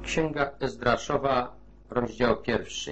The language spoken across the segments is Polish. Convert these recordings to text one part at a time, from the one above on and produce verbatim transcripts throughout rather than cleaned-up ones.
Księga Ezdraszowa, rozdział pierwszy.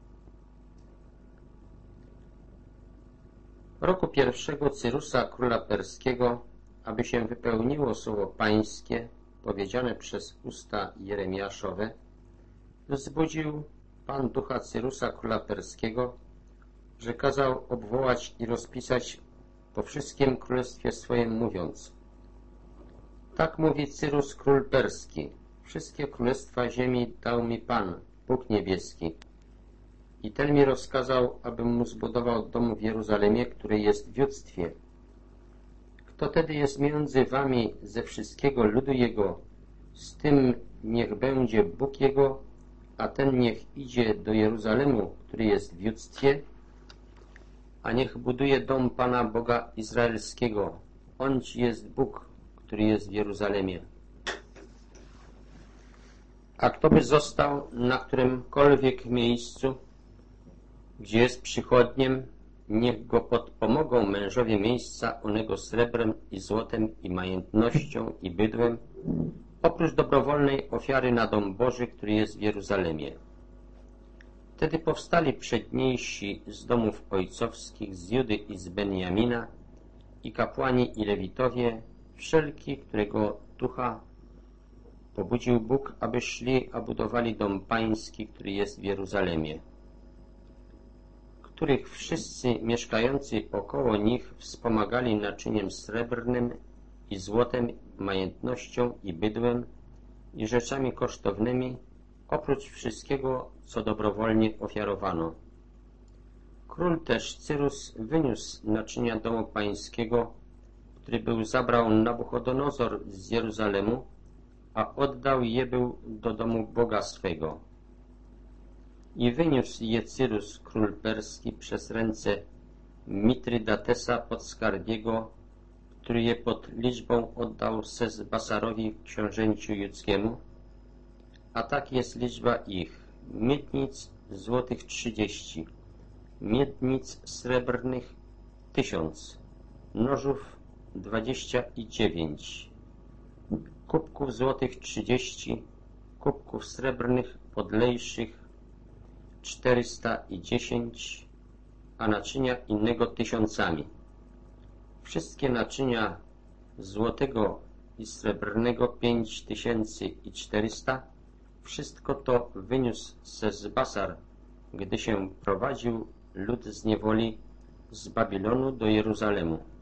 Roku pierwszego Cyrusa, króla perskiego, aby się wypełniło słowo pańskie, powiedziane przez usta Jeremiaszowe, wzbudził Pan ducha Cyrusa, króla perskiego, że kazał obwołać i rozpisać po wszystkim królestwie swoim, mówiąc: tak mówi Cyrus, król perski: wszystkie królestwa ziemi dał mi Pan, Bóg niebieski. I ten mi rozkazał, abym mu zbudował dom w Jeruzalemie, który jest w judztwie. Kto tedy jest między wami ze wszystkiego ludu jego, z tym niech będzie Bóg jego, a ten niech idzie do Jeruzalemu, który jest w judztwie, a niech buduje dom Pana Boga Izraelskiego. Onć jest Bóg, który jest w Jeruzalemie. A kto by został na którymkolwiek miejscu, gdzie jest przychodniem, niech go podpomogą mężowie miejsca onego srebrem i złotem i majątnością i bydłem, oprócz dobrowolnej ofiary na dom Boży, który jest w Jeruzalemie. Wtedy powstali przedniejsi z domów ojcowskich, z Judy i z Benjamina, i kapłani i lewitowie, wszelki, którego ducha pobudził Bóg, aby szli, a budowali dom pański, który jest w Jeruzalemie, których wszyscy mieszkający około nich wspomagali naczyniem srebrnym i złotem, majątnością i bydłem i rzeczami kosztownymi, oprócz wszystkiego, co dobrowolnie ofiarowano. Król też Cyrus wyniósł naczynia domu pańskiego, który był zabrał Nabuchodonozor z Jeruzalemu, a oddał je był do domu Boga swego. I wyniósł je Cyrus, król perski, przez ręce Mitrydatesa podskarbiego, który je pod liczbą oddał Sezbasarowi, książęciu judzkiemu, a tak jest liczba ich: miednic złotych trzydzieści, miednic srebrnych tysiąc, nożów dwadzieścia i dziewięć, kubków złotych trzydzieści, kubków srebrnych podlejszych czterysta i dziesięć, a naczynia innego tysiącami. Wszystkie naczynia złotego i srebrnego pięć tysięcy i czterysta. Wszystko to wyniósł Sezbasar, gdy się prowadził lud z niewoli z Babilonu do Jeruzalemu.